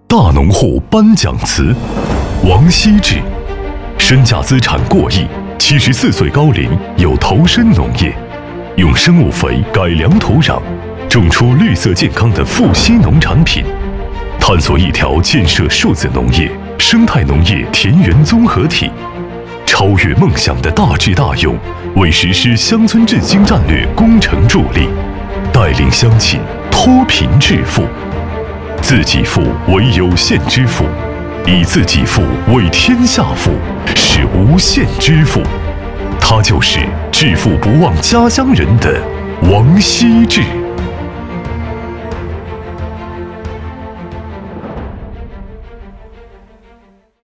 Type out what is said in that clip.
大农户颁奖词，王羲之，身价资产过亿，74岁高龄又投身农业，用生物肥改良土壤，种出绿色健康的富硒农产品，探索一条建设数字农业、生态农业田园综合体，超越梦想的大智大勇，为实施乡村振兴战略工程助力，带领乡亲脱贫致富。自己富为有限之富，以自己富为天下富，是无限之富。他就是致富不忘家乡人的王羲之。